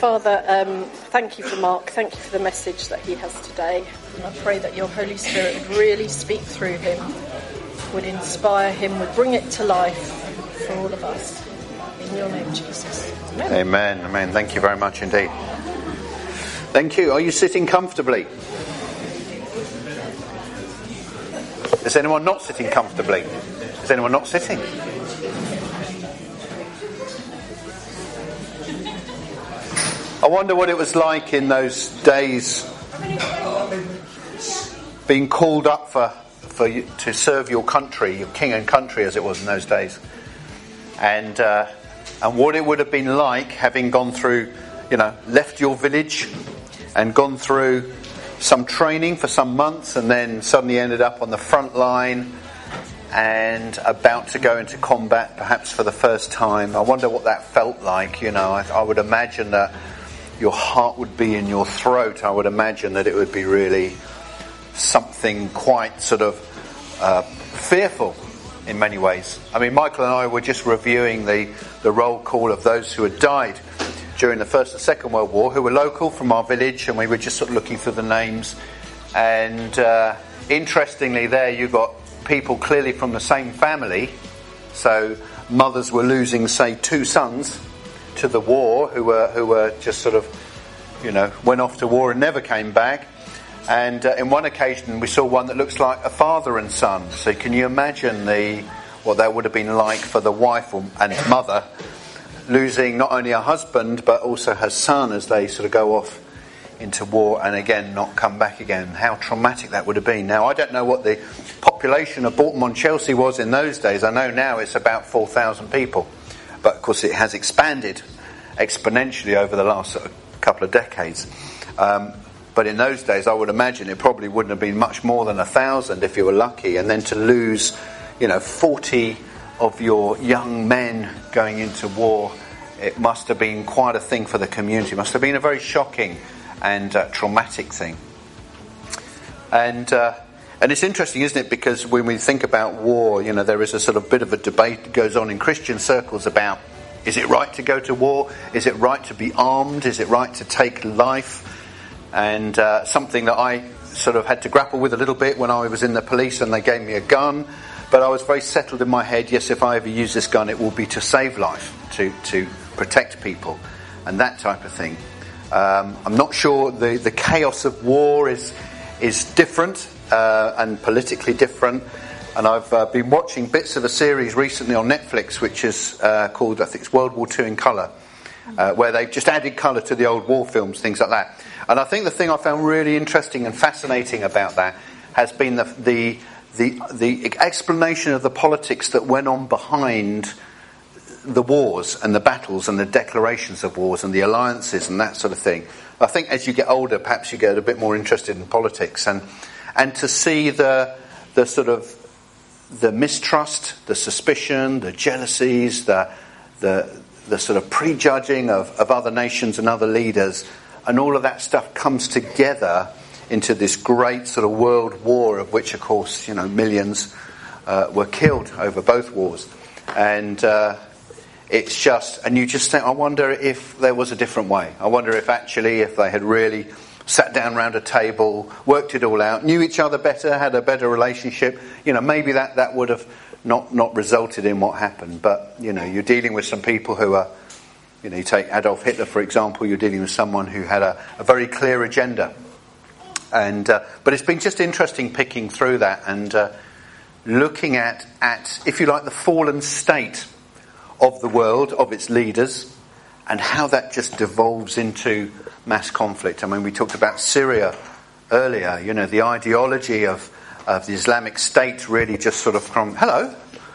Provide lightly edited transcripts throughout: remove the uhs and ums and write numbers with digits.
Father, thank you for Mark. Thank you for the message that he has today. And I pray that your Holy Spirit would really speak through him, would inspire him, would bring it to life for all of us. In your name, Jesus. Amen. Amen. Amen. Thank you very much indeed. Thank you. Are you sitting comfortably? Is anyone not sitting comfortably? Is anyone not sitting? I wonder what it was like in those days, being called up for you to serve your country, your king and country as it was in those days, and what it would have been like having gone through, left your village and gone through some training for some months and then suddenly ended up on the front line and about to go into combat perhaps for the first time. I wonder what that felt like. I would imagine that your heart would be in your throat. I would imagine that it would be really something quite sort of fearful in many ways. I mean, Michael and I were just reviewing the roll call of those who had died during the First and Second World War, who were local from our village, and we were just sort of looking through the names. And interestingly there you got people clearly from the same family. So mothers were losing, say, 2 sons to the war who were just sort of, went off to war and never came back. And in one occasion we saw one that looks like a father and son. So can you imagine what that would have been like for the wife and mother, losing not only her husband but also her son as they sort of go off into war and again not come back again. How traumatic that would have been. Now, I don't know what the population of Bolton-on-Chelsea was in those days. I know now it's about 4,000 people. But of course it has expanded exponentially over the last couple of decades. But in those days I would imagine it probably wouldn't have been much more than 1,000 if you were lucky. And then to lose, 40 of your young men going into war, it must have been quite a thing for the community. It must have been a very shocking and traumatic thing. And it's interesting, isn't it? Because when we think about war, there is a sort of bit of a debate that goes on in Christian circles about, is it right to go to war? Is it right to be armed? Is it right to take life? And something that I sort of had to grapple with a little bit when I was in the police and they gave me a gun. But I was very settled in my head, yes, if I ever use this gun, it will be to save life, to protect people, and that type of thing. I'm not sure the chaos of war is different and politically different. And I've been watching bits of a series recently on Netflix, which is called, I think it's World War II in Colour, where they've just added colour to the old war films, things like that. And I think the thing I found really interesting and fascinating about that has been the explanation of the politics that went on behind the wars and the battles and the declarations of wars and the alliances and that sort of thing. I think as you get older, perhaps you get a bit more interested in politics and to see the sort of the mistrust, the suspicion, the jealousies, the sort of prejudging of other nations and other leaders, and all of that stuff comes together into this great sort of world war, of which, of course, millions were killed over both wars. And it's just, and you just think, I wonder if there was a different way. I wonder if they had really sat down around a table, worked it all out, knew each other better, had a better relationship, maybe that would have not resulted in what happened. But, you're dealing with some people who are, you take Adolf Hitler, for example, you're dealing with someone who had a very clear agenda. And but it's been just interesting picking through that and looking at, if you like, the fallen state of the world, of its leaders, and how that just devolves into mass conflict. I mean, we talked about Syria earlier, the ideology of the Islamic State really just sort of from, hello,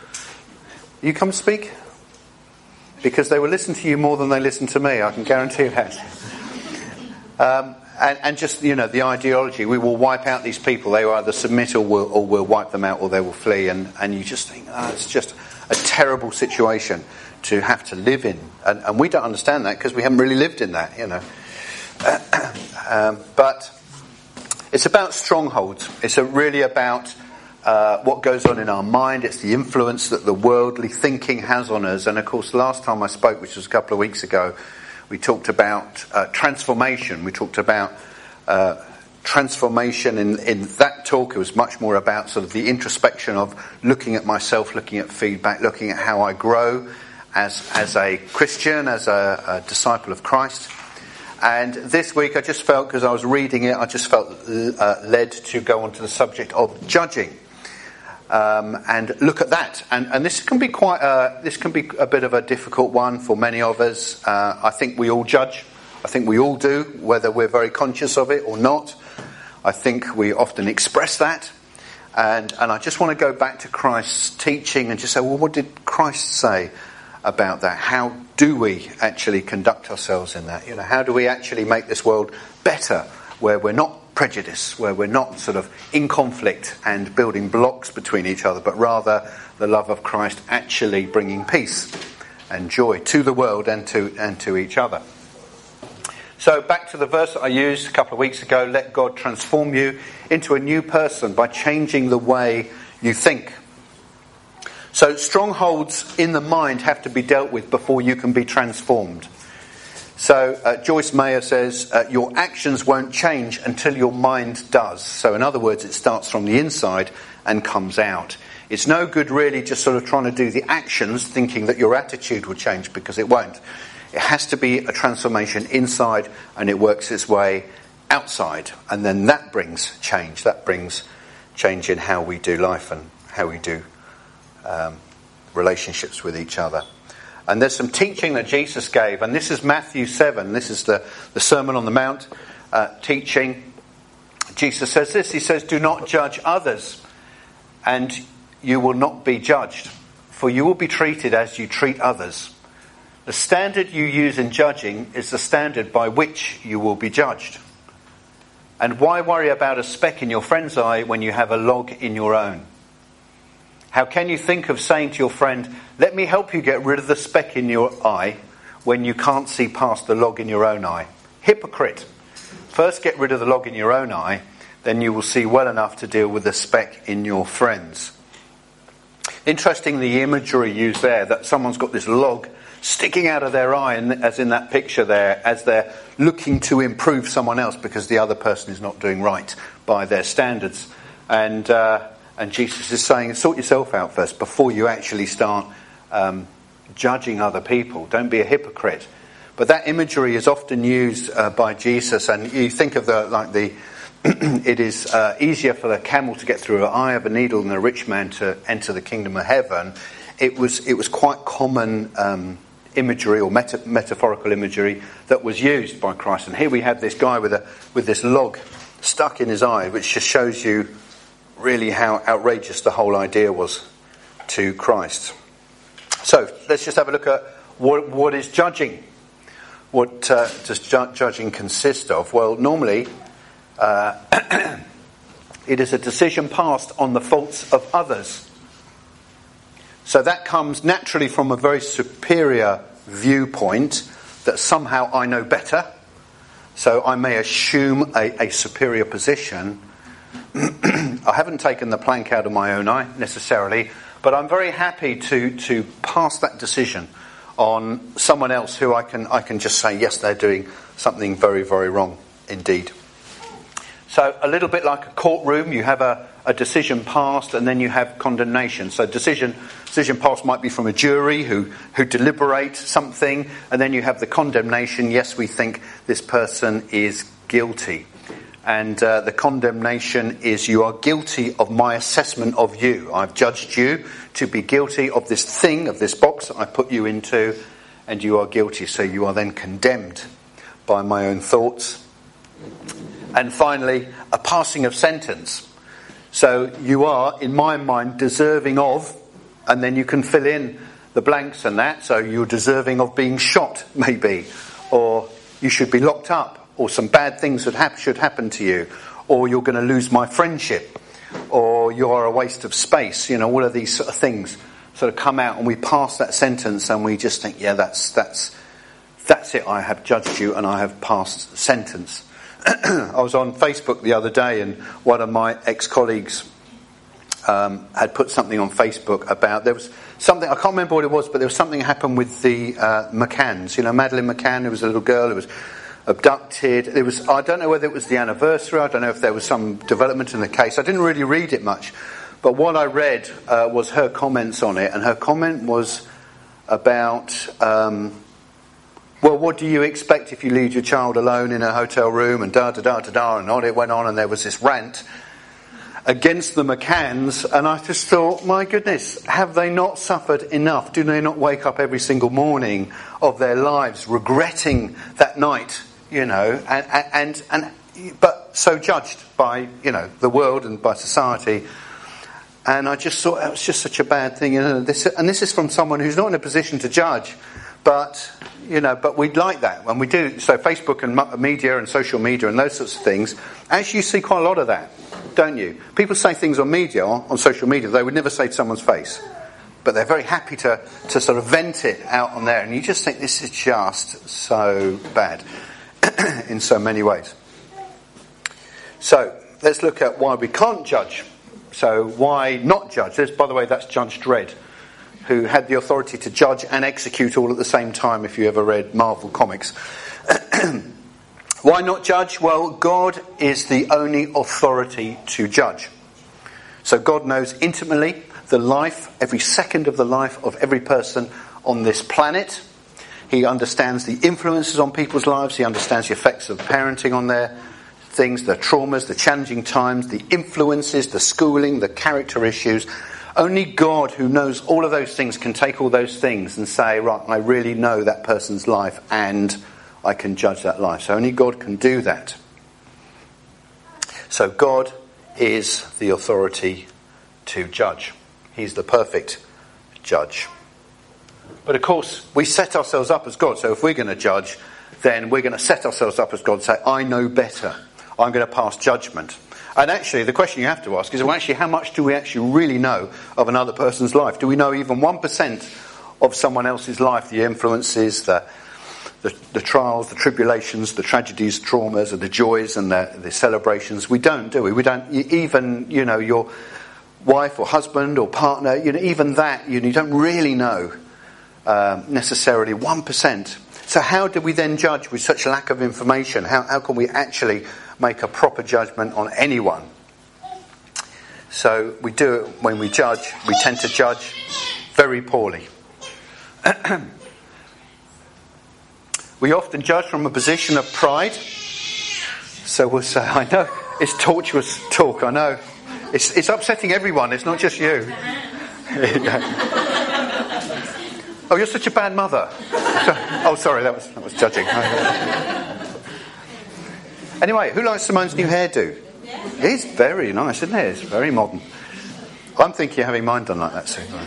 you come speak? Because they will listen to you more than they listen to me, I can guarantee you that. And just, the ideology, we will wipe out these people, they will either submit or we'll wipe them out or they will flee, and you just think, it's just a terrible situation to have to live in. And we don't understand that because we haven't really lived in that, But it's about strongholds. It's really about what goes on in our mind. It's the influence that the worldly thinking has on us. And of course, last time I spoke, which was a couple of weeks ago, We talked about transformation. We talked about transformation in that talk. It was much more about sort of the introspection of looking at myself, looking at feedback, looking at how I grow as a Christian, as a disciple of Christ. And this week I just felt, because I was reading it, I just felt led to go on to the subject of judging. And look at that. And this can be a bit of a difficult one for many of us. I think we all judge. I think we all do, whether we're very conscious of it or not. I think we often express that. And I just want to go back to Christ's teaching and just say, well, what did Christ say about that? How do we actually conduct ourselves in that? How do we actually make this world better, where we're not prejudiced, where we're not sort of in conflict and building blocks between each other, but rather the love of Christ actually bringing peace and joy to the world and to each other. So back to the verse that I used a couple of weeks ago, let God transform you into a new person by changing the way you think. So strongholds in the mind have to be dealt with before you can be transformed. So Joyce Meyer says, your actions won't change until your mind does. So in other words, it starts from the inside and comes out. It's no good really just sort of trying to do the actions thinking that your attitude will change, because it won't. It has to be a transformation inside, and it works its way outside. And then that brings change. That brings change in how we do life and how we do relationships with each other. And there's some teaching that Jesus gave, and this is Matthew 7. This is the Sermon on the Mount teaching. Jesus says this. He says, do not judge others, and you will not be judged, for you will be treated as you treat others. The standard you use in judging is the standard by which you will be judged. And why worry about a speck in your friend's eye when you have a log in your own? How can you think of saying to your friend, let me help you get rid of the speck in your eye, when you can't see past the log in your own eye? Hypocrite! First get rid of the log in your own eye, then you will see well enough to deal with the speck in your friend's. Interesting, the imagery used there, that someone's got this log sticking out of their eye, and as in that picture there, as they're looking to improve someone else because the other person is not doing right by their standards. And Jesus is saying, sort yourself out first before you actually start judging other people. Don't be a hypocrite. But that imagery is often used by Jesus, and you think of it is easier for the camel to get through an eye of a needle than a rich man to enter the kingdom of heaven. It was quite common imagery or metaphorical imagery that was used by Christ. And here we have this guy with this log stuck in his eye, which just shows you really how outrageous the whole idea was to Christ. So let's just have a look at what is judging. What does judging consist of? Well, normally it is a decision passed on the faults of others. So that comes naturally from a very superior viewpoint, that somehow I know better. So I may assume a superior position. I haven't taken the plank out of my own eye necessarily, but I'm very happy to pass that decision on someone else who I can just say, yes, they're doing something very, very wrong indeed. So a little bit like a courtroom, you have a decision passed and then you have condemnation. So decision passed might be from a jury who deliberate something, and then you have the condemnation. Yes, we think this person is guilty. And the condemnation is, you are guilty of my assessment of you. I've judged you to be guilty of this thing, of this box that I put you into, and you are guilty. So you are then condemned by my own thoughts. And finally, a passing of sentence. So you are, in my mind, deserving of, and then you can fill in the blanks and that. So you're deserving of being shot, maybe, or you should be locked up, or some bad things that should happen to you, or you're going to lose my friendship, or you're a waste of space. You know, all of these sort of things sort of come out, and we pass that sentence, and we just think, yeah, that's it. I have judged you, and I have passed the sentence. I was on Facebook the other day, and one of my ex-colleagues had put something on Facebook about, there was something, I can't remember what it was, but there was something happened with the McCanns. You know, Madeleine McCann, who was a little girl who was abducted. I don't know whether it was the anniversary, I don't know if there was some development in the case. I didn't really read it much, but what I read was her comments on it, and her comment was about, well, what do you expect if you leave your child alone in a hotel room, and da-da-da-da-da, and on it went on, and there was this rant against the McCanns, and I just thought, my goodness, have they not suffered enough? Do they not wake up every single morning of their lives regretting that night, you know, but so judged by, you know, the world and by society? And I just thought that was just such a bad thing, you know. This is from someone who's not in a position to judge, but, you know, but we'd like that when we do. So Facebook and media and social media and those sorts of things, actually you see quite a lot of that, don't you? People say things on media, on social media, they would never say to someone's face, but they're very happy to sort of vent it out on there, and you just think this is just so bad in so many ways. So let's look at why we can't judge. So why not judge? By the way, that's Judge Dredd, who had the authority to judge and execute all at the same time, if you ever read Marvel Comics. Why not judge? Well, God is the only authority to judge. So God knows intimately the life, every second of the life of every person on this planet. He understands the influences on people's lives. He understands the effects of parenting on their things, the traumas, the challenging times, the influences, the schooling, the character issues. Only God, who knows all of those things, can take all those things and say, right, I really know that person's life and I can judge that life. So only God can do that. So God is the authority to judge. He's the perfect judge. But of course, we set ourselves up as God. So if we're going to judge, then we're going to set ourselves up as God and say, I know better. I'm going to pass judgment. And actually, the question you have to ask is, well, actually, how much do we actually really know of another person's life? Do we know even 1% of someone else's life, the influences, the trials, the tribulations, the tragedies, traumas, and the joys and the celebrations? We don't, do we? We don't even, you know, your wife or husband or partner, you know, even that, you don't really know necessarily 1%. So how do we then judge with such lack of information? How can we actually make a proper judgment on anyone? So we do it when we judge. We tend to judge very poorly. We often judge from a position of pride. So we'll say, I know, it's tortuous talk, I know. It's upsetting everyone, it's not just you. Oh, you're such a bad mother. Oh, sorry, that was judging. Anyway, who likes Simone's new hairdo? It's very nice, isn't it? It's very modern. I'm thinking of having mine done like that soon.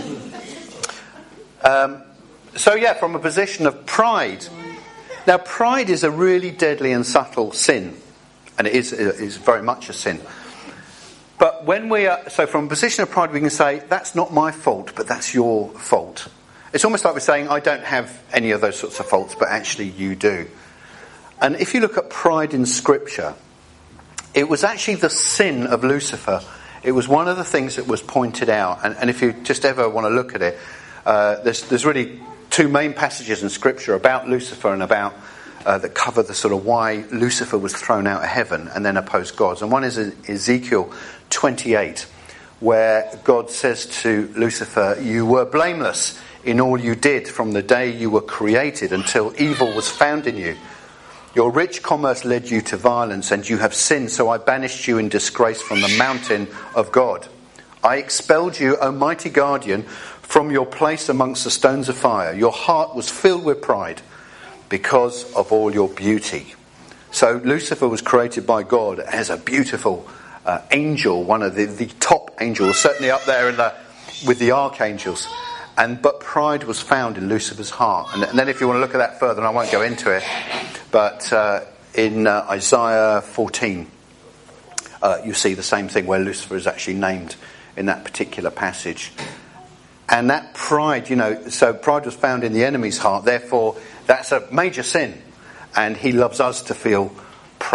So yeah, from a position of pride. Now, pride is a really deadly and subtle sin, and it is very much a sin. But when so from a position of pride, we can say, that's not my fault, but that's your fault. It's almost like we're saying, I don't have any of those sorts of faults, but actually you do. And if you look at pride in Scripture, it was actually the sin of Lucifer. It was one of the things that was pointed out. And if you just ever want to look at it, there's really two main passages in Scripture about Lucifer and about that cover the sort of why Lucifer was thrown out of heaven and then opposed God. And one is Ezekiel 28, where God says to Lucifer, you were blameless in all you did from the day you were created until evil was found in you. Your rich commerce led you to violence, and you have sinned, so I banished you in disgrace from the mountain of God. I expelled you, O mighty guardian, from your place amongst the stones of fire. Your heart was filled with pride because of all your beauty. So Lucifer was created by God as a beautiful angel, one of the top angels, certainly up there with the archangels. But pride was found in Lucifer's heart. And then if you want to look at that further, and I won't go into it, but in Isaiah 14, you see the same thing where Lucifer is actually named in that particular passage. And that pride, so pride was found in the enemy's heart. Therefore, that's a major sin. And he loves us to feel proud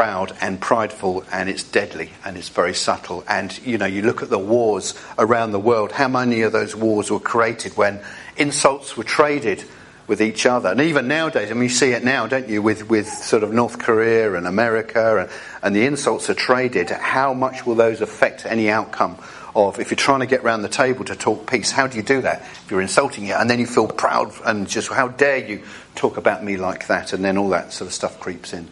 proud and prideful, and it's deadly and it's very subtle. And, you look at the wars around the world, how many of those wars were created when insults were traded with each other? And even nowadays, you see it now, don't you, with sort of North Korea and America, and the insults are traded. How much will those affect any outcome of, if you're trying to get around the table to talk peace, how do you do that? If you're insulting it and then you feel proud and just, how dare you talk about me like that? And then all that sort of stuff creeps in.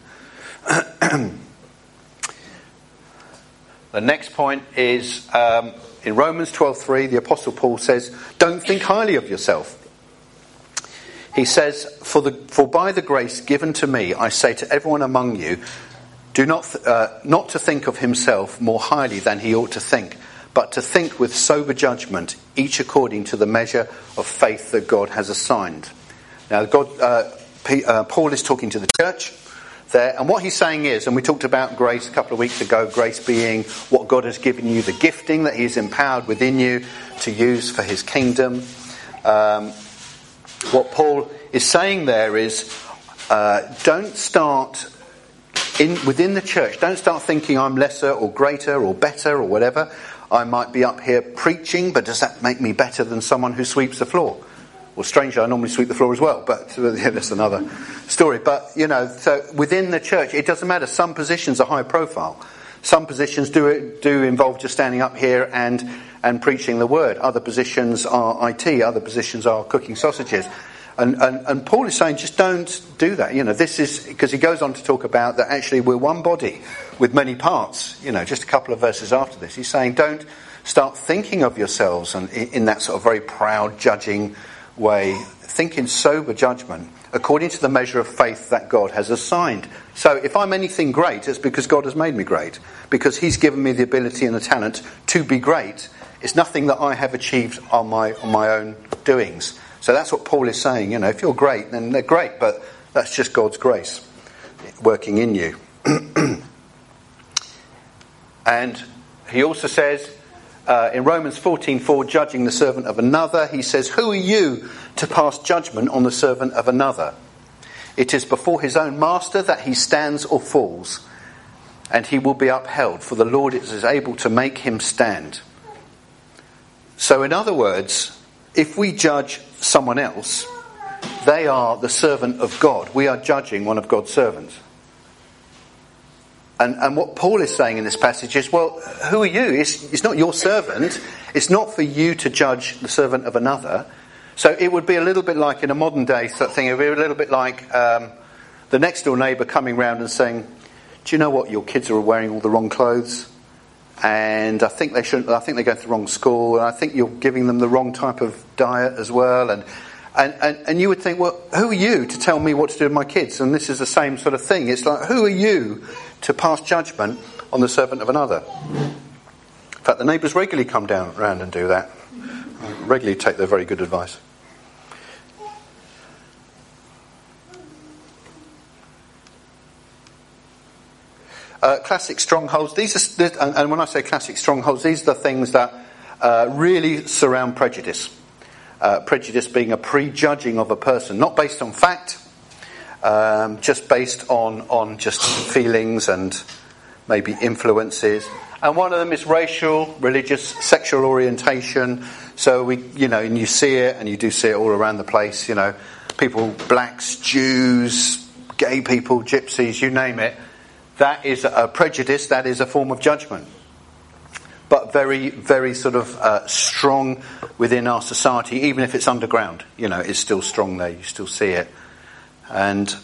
The next point is in Romans 12:3, the Apostle Paul says, don't think highly of yourself. He says, for by the grace given to me, I say to everyone among you, do not to think of himself more highly than he ought to think, but to think with sober judgment, each according to the measure of faith that God has assigned. Now, Paul is talking to the church there, and what he's saying is, and we talked about grace a couple of weeks ago, grace being what God has given you, the gifting that he's empowered within you to use for his kingdom. What Paul is saying there is, don't start within the church, don't start thinking I'm lesser or greater or better or whatever. I might be up here preaching, but does that make me better than someone who sweeps the floor? Well, strangely, I normally sweep the floor as well, but that's another story. But, so within the church, it doesn't matter. Some positions are high profile. Some positions do involve just standing up here and preaching the word. Other positions are IT. Other positions are cooking sausages. And Paul is saying, just don't do that. This is, because he goes on to talk about that actually we're one body with many parts. Just a couple of verses after this. He's saying, don't start thinking of yourselves and in that sort of very proud, judging way. Think in sober judgment according to the measure of faith that God has assigned. So if I'm anything great, it's because God has made me great. Because he's given me the ability and the talent to be great. It's nothing that I have achieved on my own doings. So that's what Paul is saying. If you're great, then they're great, but that's just God's grace working in you. And he also says in Romans 14:4, judging the servant of another, he says, who are you to pass judgment on the servant of another? It is before his own master that he stands or falls, and he will be upheld, for the Lord is able to make him stand. So in other words, if we judge someone else, they are the servant of God. We are judging one of God's servants. And what Paul is saying in this passage is, well, who are you? It's not your servant. It's not for you to judge the servant of another. So it would be a little bit like, in a modern day sort of thing, it would be a little bit like the next door neighbour coming round and saying, do you know what, your kids are wearing all the wrong clothes? And I think they shouldn't. I think they go to the wrong school, and I think you're giving them the wrong type of diet as well. And you would think, well, who are you to tell me what to do with my kids? And this is the same sort of thing. It's like, who are you to pass judgment on the servant of another? In fact, the neighbours regularly come down around and do that. Regularly take their very good advice. Classic strongholds. And when I say classic strongholds, these are the things that really surround prejudice. Prejudice being a prejudging of a person, not based on fact, just based on just feelings and maybe influences. And one of them is racial, religious, sexual orientation. So and you see it, and you do see it all around the place. People, blacks, Jews, gay people, gypsies, you name it. That is a prejudice. That is a form of judgment. But very, very sort of strong within our society, even if it's underground. It's still strong there. You still see it. And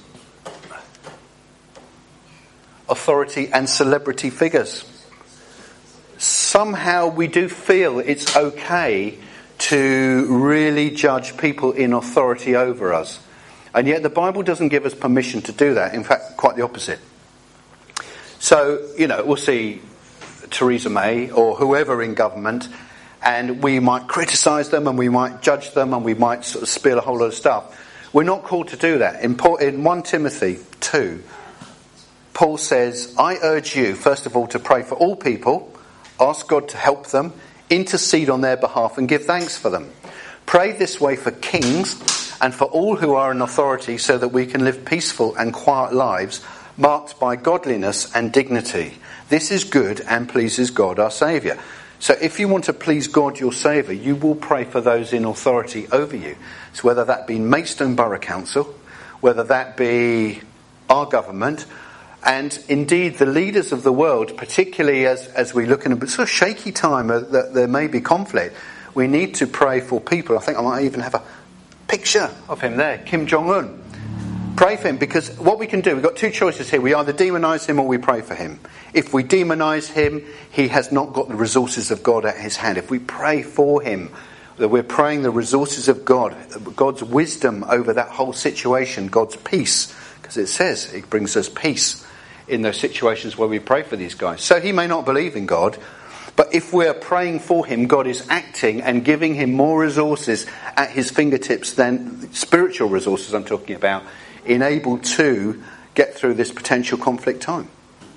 authority and celebrity figures. Somehow we do feel it's okay to really judge people in authority over us. And yet the Bible doesn't give us permission to do that. In fact, quite the opposite. So, we'll see Theresa May or whoever in government, and we might criticise them and we might judge them and we might sort of spill a whole lot of stuff. We're not called to do that. In 1 Timothy 2, Paul says, I urge you, first of all, to pray for all people, ask God to help them, intercede on their behalf and give thanks for them. Pray this way for kings and for all who are in authority, so that we can live peaceful and quiet lives, marked by godliness and dignity. This is good and pleases God our Saviour. So if you want to please God your Saviour, you will pray for those in authority over you. So whether that be Maidstone Borough Council, whether that be our government, and indeed the leaders of the world, particularly as we look in a sort of shaky time that there may be conflict, we need to pray for people. I think I might even have a picture of him there, Kim Jong-un. Pray for him, because what we can do, we've got two choices here. We either demonise him or we pray for him. If we demonise him, he has not got the resources of God at his hand. If we pray for him, that we're praying the resources of God, God's wisdom over that whole situation, God's peace, because it says it brings us peace in those situations where we pray for these guys. So he may not believe in God, but if we're praying for him, God is acting and giving him more resources at his fingertips than spiritual resources I'm talking about, enabled to get through this potential conflict time.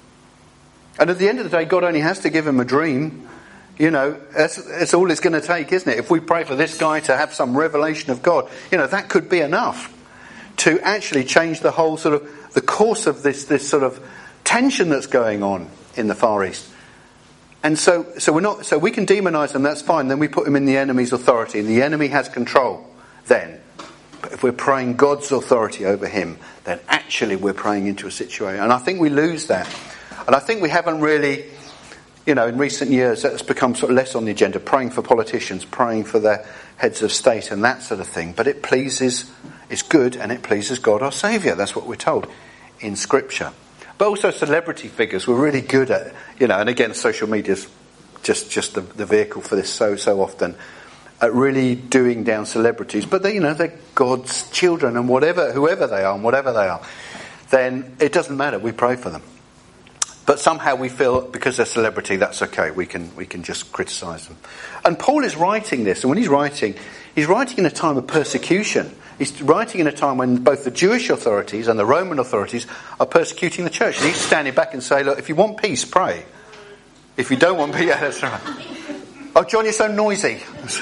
And at the end of the day, God only has to give him a dream. You know, that's all it's going to take, isn't it? If we pray for this guy to have some revelation of God, you know, that could be enough to actually change the whole sort of, the course of this sort of tension that's going on in the Far East. And so we can demonise them, that's fine. Then we put him in the enemy's authority, and the enemy has control then. But if we're praying God's authority over him, then actually we're praying into a situation. And I think we lose that. And I think we haven't really, you know, in recent years, that's become sort of less on the agenda, praying for politicians, praying for their heads of state and that sort of thing. But it pleases, it's good, and it pleases God our Saviour. That's what we're told in Scripture. But also celebrity figures, we're really good at, you know, and again, social media's just the vehicle for this so often. At really doing down celebrities, but they, you know, they're God's children, and whoever they are, and whatever they are, then it doesn't matter. We pray for them, but somehow we feel because they're celebrity, that's okay. We can just criticise them. And Paul is writing this, and when he's writing in a time of persecution. He's writing in a time when both the Jewish authorities and the Roman authorities are persecuting the church, and he's standing back and saying, "Look, if you want peace, pray. If you don't want peace, yeah, that's right." Oh, John, you're so noisy.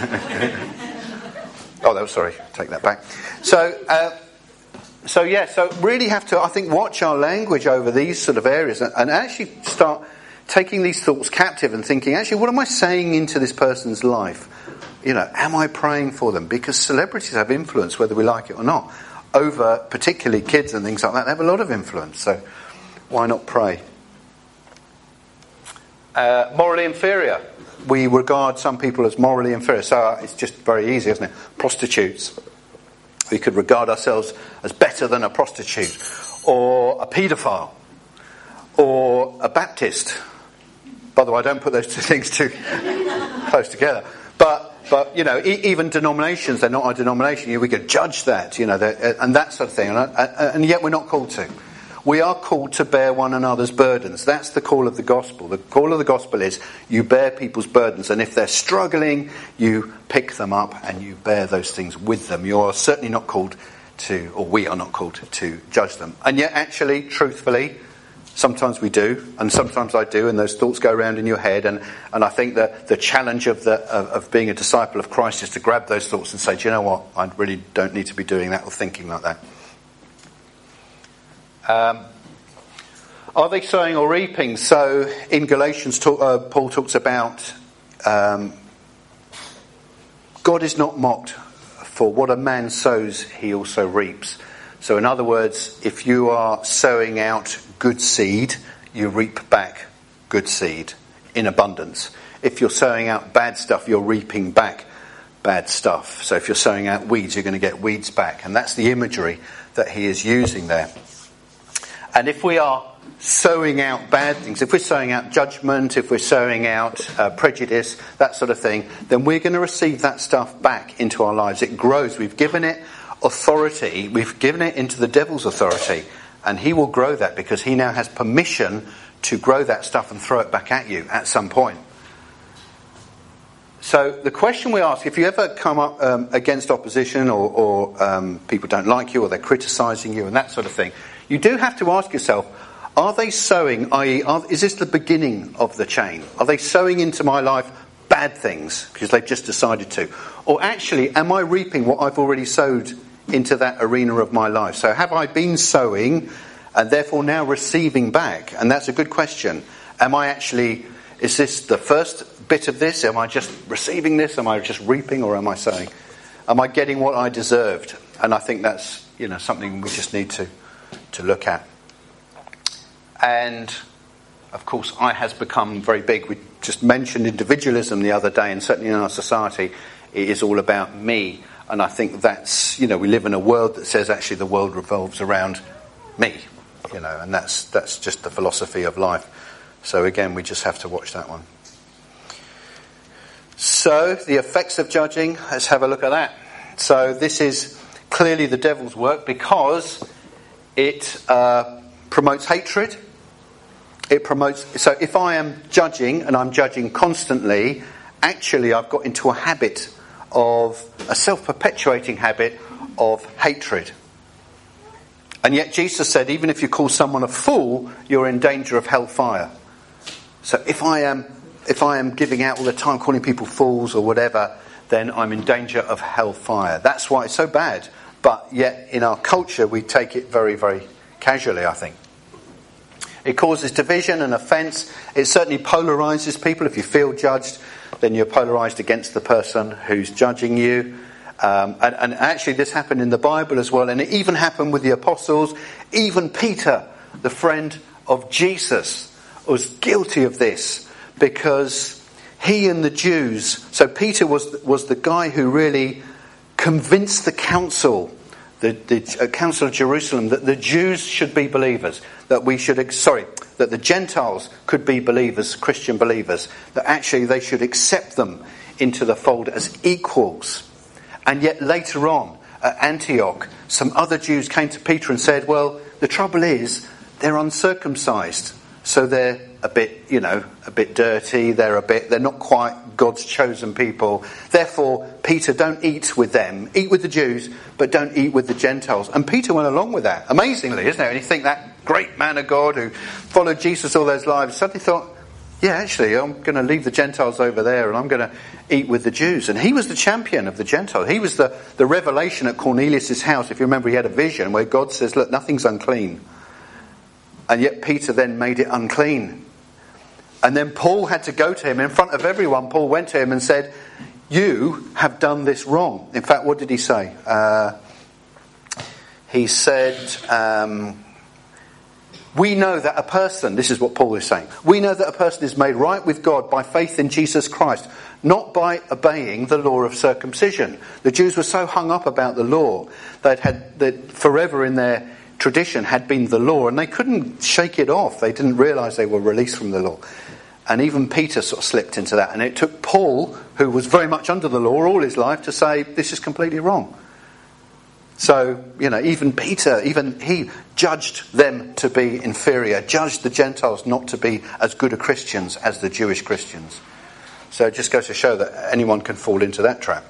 Sorry, take that back. So really have to, I think, watch our language over these sort of areas and actually start taking these thoughts captive and thinking, actually, what am I saying into this person's life? You know, am I praying for them? Because celebrities have influence, whether we like it or not, over particularly kids and things like that. They have a lot of influence, so why not pray? Morally inferior. We regard some people as morally inferior. So it's just very easy, isn't it? Prostitutes. We could regard ourselves as better than a prostitute, or a paedophile, or a Baptist. By the way, I don't put those two things too close together. But you know, even denominations, they're not our denomination. We could judge that, you know, and that sort of thing. And yet we're not called to. We are called to bear one another's burdens. That's the call of the gospel. The call of the gospel is you bear people's burdens, and if they're struggling, you pick them up and you bear those things with them. You are certainly not called to, or we are not called to judge them. And yet, actually, truthfully, sometimes we do, and sometimes I do, and those thoughts go around in your head. And I think that the challenge of being a disciple of Christ is to grab those thoughts and say, do you know what? I really don't need to be doing that or thinking like that. Are they sowing or reaping? So in Galatians, Paul talks about God is not mocked, for what a man sows, he also reaps. So in other words, if you are sowing out good seed, you reap back good seed in abundance. If you're sowing out bad stuff, you're reaping back bad stuff. So if you're sowing out weeds, you're going to get weeds back. And that's the imagery that he is using there. And if we are sowing out bad things, if we're sowing out judgment, if we're sowing out prejudice, that sort of thing, then we're going to receive that stuff back into our lives. It grows. We've given it authority. We've given it into the devil's authority. And he will grow that because he now has permission to grow that stuff and throw it back at you at some point. So the question we ask, if you ever come up against opposition or people don't like you or they're criticising you and that sort of thing, you do have to ask yourself, are they sowing, i.e. is this the beginning of the chain? Are they sowing into my life bad things because they've just decided to? Or actually, am I reaping what I've already sowed into that arena of my life? So have I been sowing and therefore now receiving back. And that's a good question. Is this the first bit of this? Am I just receiving this? Am I just reaping, or am I sowing? Am I getting what I deserved? And I think that's, something we just need to look at. And of course, I has become very big. We just mentioned individualism the other day, and certainly in our society, it is all about me. And I think that's, we live in a world that says actually the world revolves around me, and that's just the philosophy of life. So again, we just have to watch that one. So the effects of judging, let's have a look at that. So this is clearly the devil's work because it promotes hatred. So if I am judging and I'm judging constantly, actually I've got into a self-perpetuating habit of hatred. And yet Jesus said, even if you call someone a fool, you're in danger of hellfire. So if I am giving out all the time, calling people fools or whatever, then I'm in danger of hellfire. That's why it's so bad. But yet in our culture, we take it very, very casually, I think. It causes division and offence. It certainly polarises people. If you feel judged, then you're polarised against the person who's judging you. And actually this happened in the Bible as well. And it even happened with the apostles. Even Peter, the friend of Jesus, was guilty of this because he and the Jews... So Peter was the guy who really convinced the council, the Council of Jerusalem, that the Jews should be believers. That the Gentiles could be believers, Christian believers. That actually they should accept them into the fold as equals. And yet later on, at Antioch, some other Jews came to Peter and said, well, the trouble is, they're uncircumcised. So they're a bit dirty, they're not quite God's chosen people. Therefore, Peter, don't eat with them. Eat with the Jews, but don't eat with the Gentiles. And Peter went along with that, amazingly, isn't it? And you think that great man of God who followed Jesus all those lives suddenly thought, yeah, actually, I'm going to leave the Gentiles over there and I'm going to eat with the Jews. And he was the champion of the Gentiles. He was the revelation at Cornelius' house. If you remember, he had a vision where God says, look, nothing's unclean. And yet Peter then made it unclean. And then Paul had to go to him in front of everyone. Paul went to him and said, you have done this wrong. In fact, what did he say? He said, we know that a person, this is what Paul is saying, we know that a person is made right with God by faith in Jesus Christ, not by obeying the law of circumcision. The Jews were so hung up about the law that forever in their tradition had been the law, and they couldn't shake it off. They didn't realise they were released from the law. And even Peter sort of slipped into that. And it took Paul, who was very much under the law all his life, to say, this is completely wrong. So, even Peter, even he judged them to be inferior, judged the Gentiles not to be as good a Christians as the Jewish Christians. So it just goes to show that anyone can fall into that trap.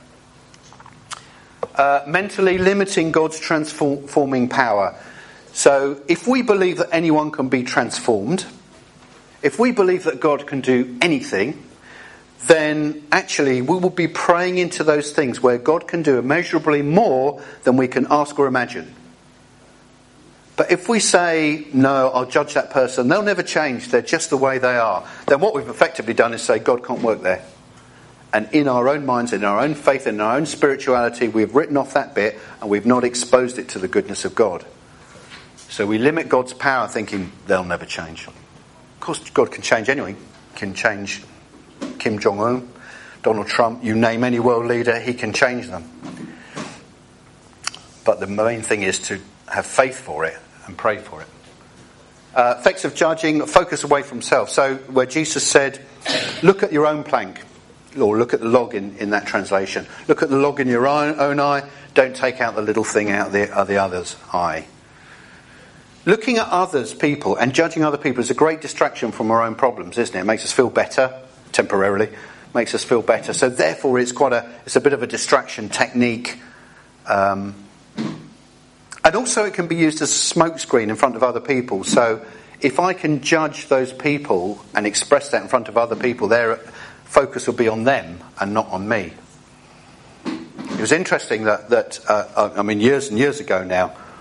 Mentally limiting God's transforming power. So if we believe that anyone can be transformed, if we believe that God can do anything, then actually we will be praying into those things where God can do immeasurably more than we can ask or imagine. But if we say, no, I'll judge that person, they'll never change, they're just the way they are, then what we've effectively done is say God can't work there. And in our own minds, in our own faith, in our own spirituality, we've written off that bit and we've not exposed it to the goodness of God. So we limit God's power thinking they'll never change. Of course, God can change anyone. He can change Kim Jong-un, Donald Trump, you name any world leader, he can change them. But the main thing is to have faith for it and pray for it. Effects of judging, focus away from self. So where Jesus said, look at your own plank, or look at the log in that translation. Look at the log in your own eye, don't take out the little thing out of the other's eye. Looking at others, people, and judging other people is a great distraction from our own problems, isn't it? It makes us feel better, temporarily, makes us feel better. So therefore it's a bit of a distraction technique. And also it can be used as a smokescreen in front of other people. So if I can judge those people and express that in front of other people, their focus will be on them and not on me. It was interesting that years and years ago now,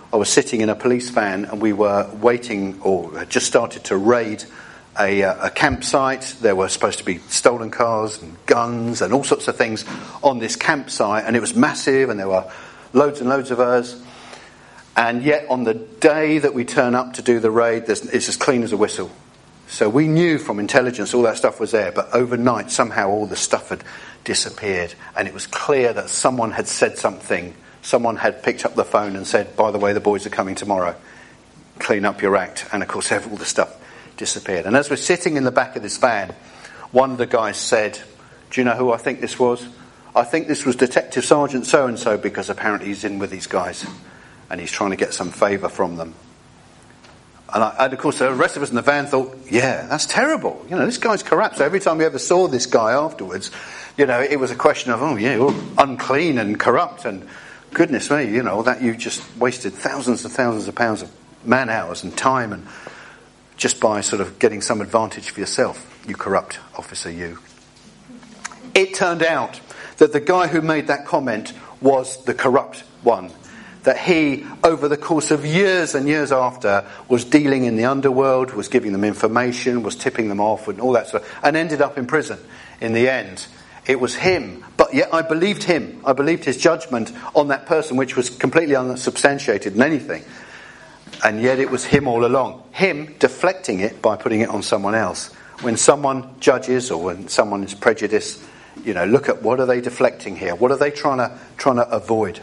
I was sitting in a police van and we were waiting, or had just started to raid a campsite. There were supposed to be stolen cars and guns and all sorts of things on this campsite, and it was massive and there were loads and loads of us. And yet on the day that we turn up to do the raid, it's as clean as a whistle. So we knew from intelligence all that stuff was there, but overnight somehow all the stuff had disappeared, and it was clear that someone had said something. Someone had picked up the phone and said, by the way, the boys are coming tomorrow. Clean up your act. And of course all the stuff disappeared. And as we're sitting in the back of this van, one of the guys said, do you know who I think this was? I think this was Detective Sergeant so-and-so, because apparently he's in with these guys and he's trying to get some favour from them. And of course the rest of us in the van thought, yeah, that's terrible. This guy's corrupt. So every time we ever saw this guy afterwards, it was a question of, oh yeah, you're unclean and corrupt, and goodness me, that you just wasted thousands and thousands of pounds of man hours and time, and just by sort of getting some advantage for yourself, you corrupt officer, you. It turned out that the guy who made that comment was the corrupt one. That he, over the course of years and years after, was dealing in the underworld, was giving them information, was tipping them off and all that stuff, and ended up in prison in the end. It was him. But yet I believed him. I believed his judgment on that person, which was completely unsubstantiated in anything. And yet it was him all along. Him deflecting it by putting it on someone else. When someone judges or when someone is prejudiced, look at what are they deflecting here? What are they trying to avoid?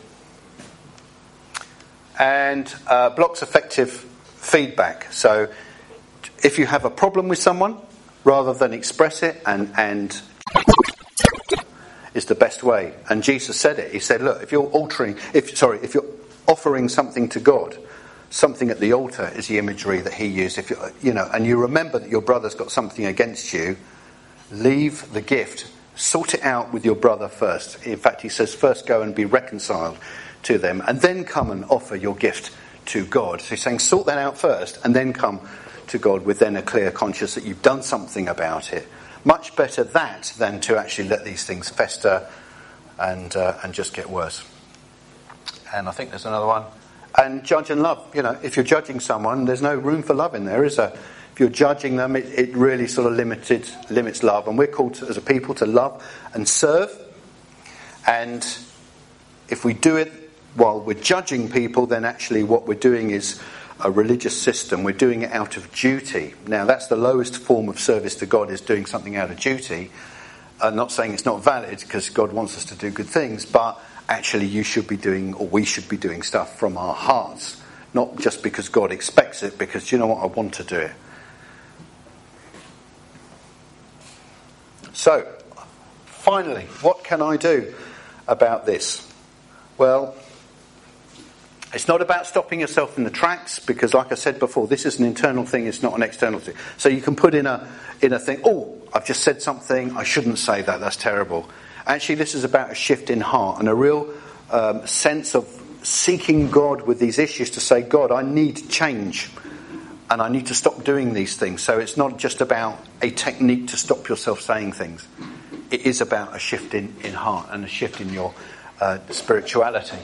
And blocks effective feedback. So if you have a problem with someone, rather than express it and is the best way. And Jesus said it. He said, look, if you're offering something to God, something at the altar is the imagery that he used. If and you remember that your brother's got something against you, leave the gift, sort it out with your brother first. In fact, he says, first go and be reconciled to them, and then come and offer your gift to God. So he's saying, sort that out first, and then come to God with then a clear conscience that you've done something about it. Much better that than to actually let these things fester and just get worse. And I think there's another one. And judge and love. If you're judging someone, there's no room for love in there, is there? If you're judging them, it really sort of limits love. And we're called to, as a people, to love and serve. And if we do it while we're judging people, then actually what we're doing is a religious system. We're doing it out of duty. Now, that's the lowest form of service to God, is doing something out of duty. I'm not saying it's not valid, because God wants us to do good things, but actually you should be doing, or we should be doing stuff from our hearts, not just because God expects it, because, do you know what, I want to do it. So, finally, what can I do about this? Well, it's not about stopping yourself in the tracks, because like I said before, this is an internal thing, it's not an external thing. So you can put in a thing, oh, I've just said something, I shouldn't say that, that's terrible. Actually, this is about a shift in heart and a real sense of seeking God with these issues, to say, God, I need change and I need to stop doing these things. So it's not just about a technique to stop yourself saying things. It is about a shift in heart and a shift in your spirituality.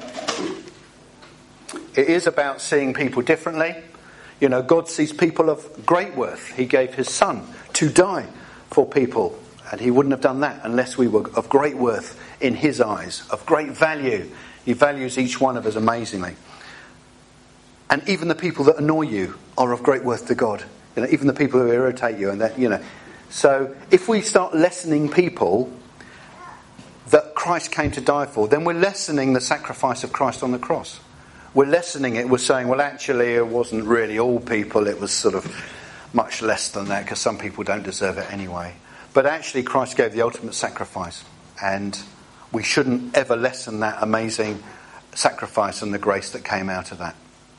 It is about seeing people differently. God sees people of great worth. He gave his son to die for people, and he wouldn't have done that unless we were of great worth in his eyes, of great value. He values each one of us amazingly. And even the people that annoy you are of great worth to God. Even the people who irritate you, and that, So if we start lessening people that Christ came to die for, then we're lessening the sacrifice of Christ on the cross. We're lessening it. We're saying, well, actually, it wasn't really all people. It was sort of much less than that, because some people don't deserve it anyway. But actually, Christ gave the ultimate sacrifice. And we shouldn't ever lessen that amazing sacrifice and the grace that came out of that.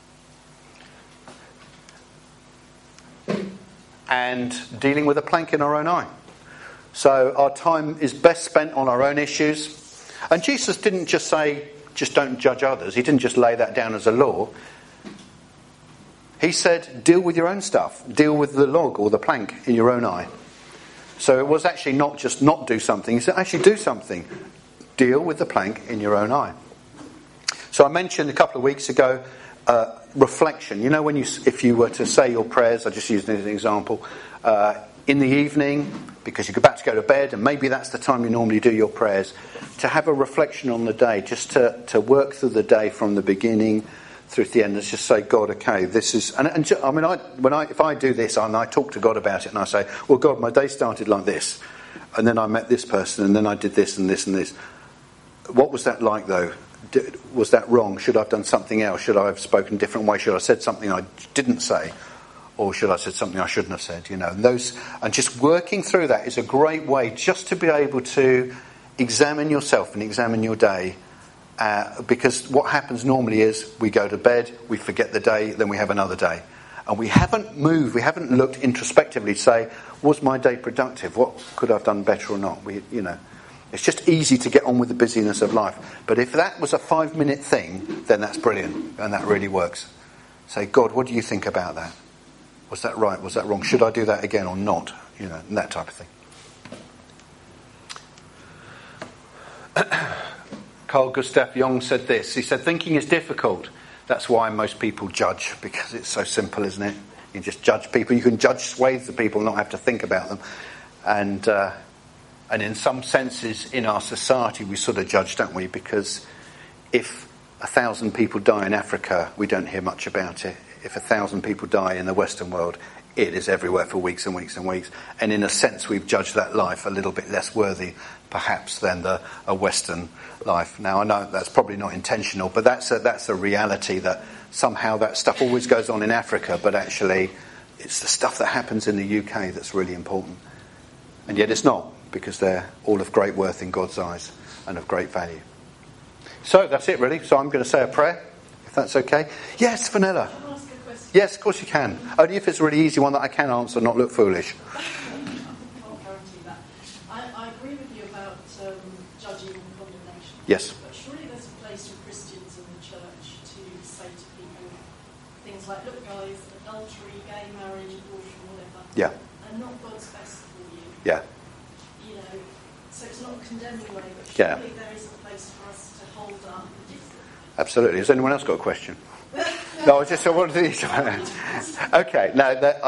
And dealing with a plank in our own eye. So our time is best spent on our own issues. And Jesus didn't just say, just don't judge others. He didn't just lay that down as a law. He said, deal with your own stuff. Deal with the log or the plank in your own eye. So it was actually not just not do something. He said, actually do something. Deal with the plank in your own eye. So I mentioned a couple of weeks ago reflection. You know, if you were to say your prayers, I just used it as an example, in the evening, because you're about to go to bed, and maybe that's the time you normally do your prayers, to have a reflection on the day, just to work through the day from the beginning through to the end, and just say, God, okay, this is, if I do this and I talk to God about it, and I say, well, God, my day started like this, and then I met this person, and then I did this and this and this. What was that like, though? Was that wrong? Should I have done something else? Should I have spoken a different way? Should I have said something I didn't say? Or should I have said something I shouldn't have said? You know, and just working through that is a great way just to be able to examine yourself and examine your day. Because what happens normally is we go to bed, we forget the day, then we have another day. And we haven't moved, we haven't looked introspectively to say, was my day productive? What could I have done better or not? It's just easy to get on with the busyness of life. But if that was a 5-minute thing, then that's brilliant, and that really works. Say, God, what do you think about that? Was that right? Was that wrong? Should I do that again or not? You know, that type of thing. Carl Gustav Jung said this. He said, thinking is difficult. That's why most people judge, because it's so simple, isn't it? You can just judge people. You can judge swathes of people and not have to think about them. And in some senses in our society we sort of judge, don't we? Because if 1,000 people die in Africa, we don't hear much about it. If 1,000 people die in the Western world, it is everywhere for weeks and weeks and weeks. And in a sense we've judged that life a little bit less worthy perhaps than a Western life. Now I know that's probably not intentional, but that's a reality, that somehow that stuff always goes on in Africa, but actually it's the stuff that happens in the UK that's really important. And yet it's not, because they're all of great worth in God's eyes and of great value. So that's it really. So I'm going to say a prayer, if that's okay. Yes, Vanilla. Can I ask a question? Yes, of course you can. Only if it's a really easy one that I can answer, not look foolish. I can't guarantee that. I agree with you about judging and condemnation. Yes. But surely there's a place for Christians in the church to say to people things like, look guys, adultery, gay marriage, abortion, whatever. Yeah. And not God's best for you. Yeah. You know, so it's not a condemning way, but Yeah. surely there is a place for us to hold up the different. Absolutely. Has anyone else got a question? No, I wanted to. Okay. No,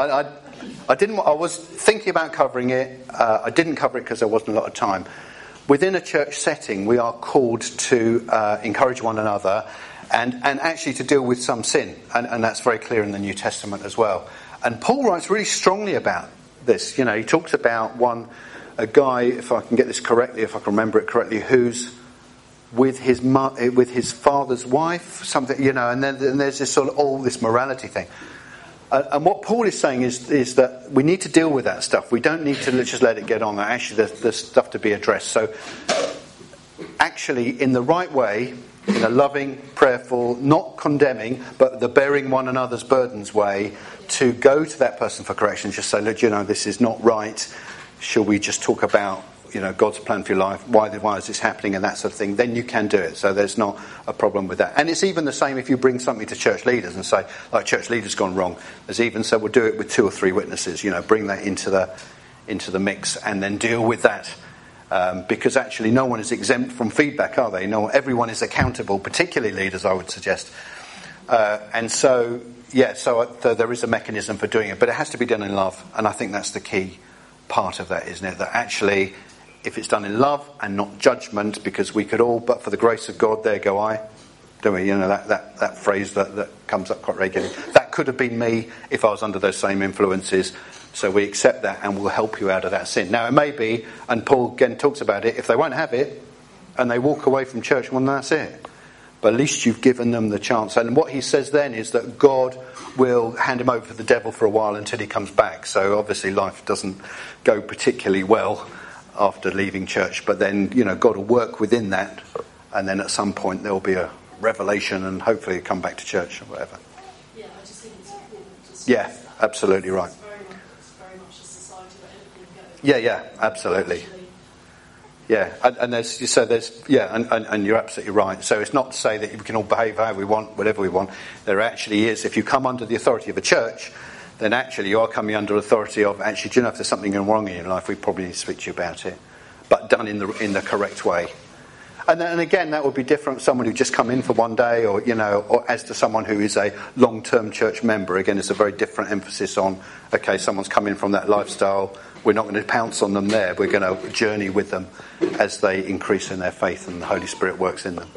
I didn't. I was thinking about covering it. I didn't cover it because there wasn't a lot of time. Within a church setting, we are called to encourage one another, and actually to deal with some sin, and that's very clear in the New Testament as well. And Paul writes really strongly about this. You know, he talks about a guy, if I can get this correctly, if I can remember it correctly, who's with his father's wife, something, you know, and then there's this sort of all this morality thing. And what Paul is saying is that we need to deal with that stuff. We don't need to just let it get on. Actually, there's stuff to be addressed. So, actually, in the right way, in a loving, prayerful, not condemning, but the bearing one another's burdens way, to go to that person for correction, just say, look, you know, this is not right. Shall we just talk about, you know, God's plan for your life? Why is this happening, and that sort of thing? Then you can do it. So there's not a problem with that. And it's even the same if you bring something to church leaders and say, like, church leaders gone wrong. There's even, so we'll do it with 2 or 3 witnesses. You know, bring that into the mix and then deal with that. Because actually no one is exempt from feedback, are they? No, everyone is accountable, particularly leaders, I would suggest. And so, yeah, so there is a mechanism for doing it, but it has to be done in love. And I think that's the key part of that, isn't it? That actually, if it's done in love and not judgment, because we could all, but for the grace of God, there go I. Don't we? You know, that phrase that comes up quite regularly. That could have been me if I was under those same influences. So we accept that and we'll help you out of that sin. Now it may be, and Paul again talks about it, if they won't have it and they walk away from church, well, that's it. But at least you've given them the chance. And what he says then is that God will hand him over to the devil for a while until he comes back. So obviously life doesn't go particularly well after leaving church. But then, you know, God will work within that. And then at some point there'll be a revelation and hopefully come back to church or whatever. Yeah, I just think it's important to stress that. Absolutely right. It's very much a society where anything goes. Yeah, absolutely. Yeah, and and you're absolutely right. So it's not to say that we can all behave how we want, whatever we want. There actually is, if you come under the authority of a church, then actually you are coming under authority of, actually, do you know if there's something going wrong in your life, we probably need to speak to you about it. But done in the correct way. And again, that would be different. Someone who just come in for one day, or or as to someone who is a long-term church member. Again, it's a very different emphasis on. Okay, someone's come in from that lifestyle. We're not going to pounce on them there. We're going to journey with them as they increase in their faith and the Holy Spirit works in them.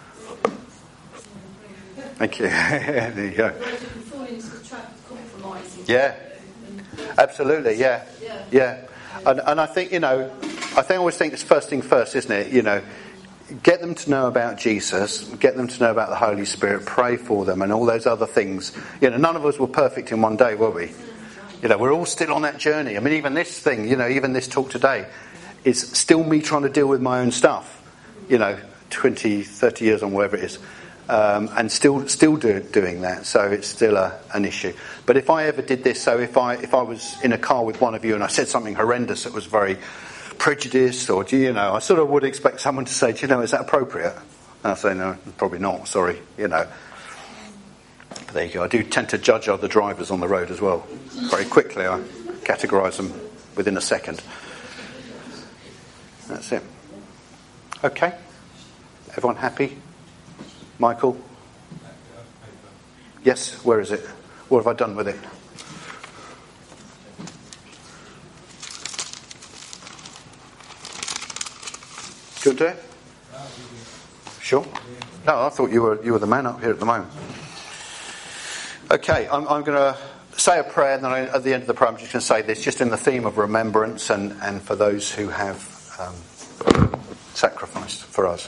Thank you. There you go. Fall into the trap of compromising. Yeah, absolutely. Yeah. And I think I always think it's first thing first, isn't it? Get them to know about Jesus, get them to know about the Holy Spirit, pray for them, and all those other things. None of us were perfect in one day, were we? We're all still on that journey. I mean, even this thing, even this talk today, is still me trying to deal with my own stuff. 20, 30 years on, whatever it is. And still doing that, so it's still an issue. But if I ever did this, so if I was in a car with one of you and I said something horrendous that was very prejudiced, or I sort of would expect someone to say, is that appropriate? And I say, no, probably not. Sorry, But there you go. I do tend to judge other drivers on the road as well. Very quickly, I categorise them within a second. That's it. Okay. Everyone happy? Michael? Yes, where is it? What have I done with it? Do you want to do it? Sure? No, I thought you were the man up here at the moment. Okay, I'm going to say a prayer, and then at the end of the prayer I'm just going to say this, just in the theme of remembrance and for those who have sacrificed for us.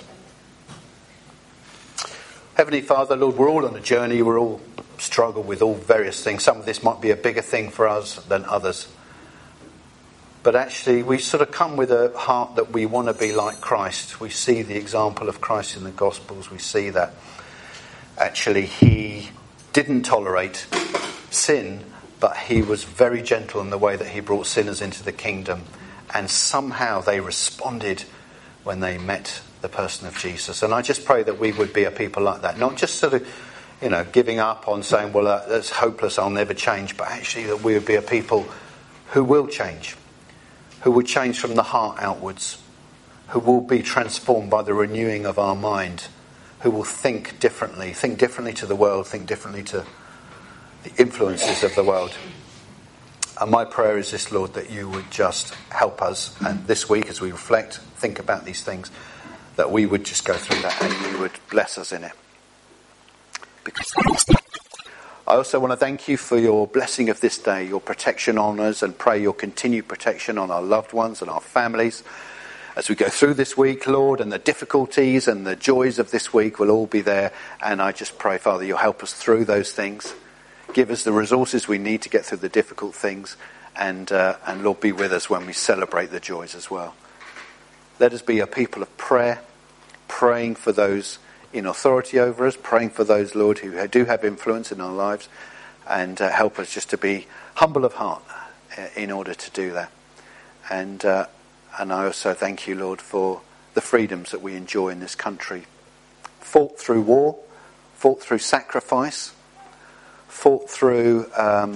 Heavenly Father, Lord, we're all on a journey. We're all struggle with all various things. Some of this might be a bigger thing for us than others. But actually, we sort of come with a heart that we want to be like Christ. We see the example of Christ in the Gospels. We see that actually he didn't tolerate sin, but he was very gentle in the way that he brought sinners into the kingdom. And somehow they responded when they met the person of Jesus. And I just pray that we would be a people like that. Not just sort of, giving up on saying, well, that's hopeless, I'll never change. But actually that we would be a people who will change. Who will change from the heart outwards. Who will be transformed by the renewing of our mind. Who will think differently to the world, think differently to the influences of the world. And my prayer is this, Lord, that you would just help us, and this week as we reflect, think about these things, that we would just go through that and you would bless us in it. Because I also want to thank you for your blessing of this day, your protection on us, and pray your continued protection on our loved ones and our families. As we go through this week, Lord, and the difficulties and the joys of this week will all be there. And I just pray, Father, you'll help us through those things. Give us the resources we need to get through the difficult things. And Lord, be with us when we celebrate the joys as well. Let us be a people of prayer, praying for those in authority over us, praying for those, Lord, who do have influence in our lives. And help us just to be humble of heart in order to do that. And I also thank you, Lord, for the freedoms that we enjoy in this country. Fought through war, fought through sacrifice, fought through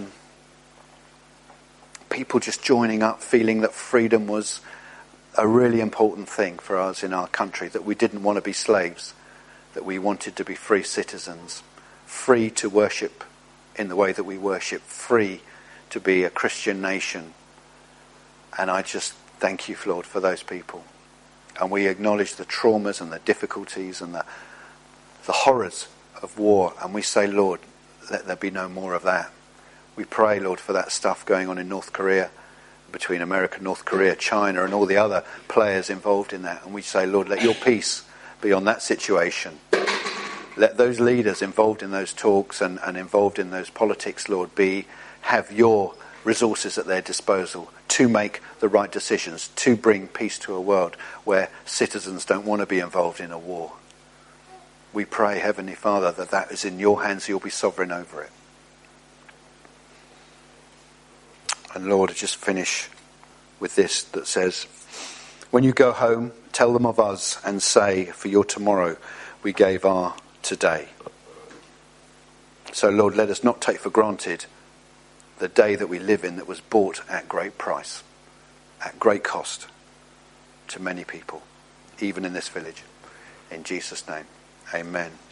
people just joining up, feeling that freedom was a really important thing for us in our country, that we didn't want to be slaves, that we wanted to be free citizens, free to worship in the way that we worship, free to be a Christian nation. And I just thank you, Lord, for those people. And we acknowledge the traumas and the difficulties and the horrors of war. And we say, Lord, let there be no more of that. We pray, Lord, for that stuff going on in North Korea, between America, North Korea, China, and all the other players involved in that. And we say, Lord, let your peace be on that situation. Let those leaders involved in those talks and involved in those politics, Lord, have your resources at their disposal to make the right decisions, to bring peace to a world where citizens don't want to be involved in a war. We pray, Heavenly Father, that is in your hands, you'll be sovereign over it. And Lord, I just finish with this that says, when you go home, tell them of us and say, for your tomorrow we gave our today. So Lord, let us not take for granted the day that we live in that was bought at great price, at great cost to many people, even in this village. In Jesus' name, amen.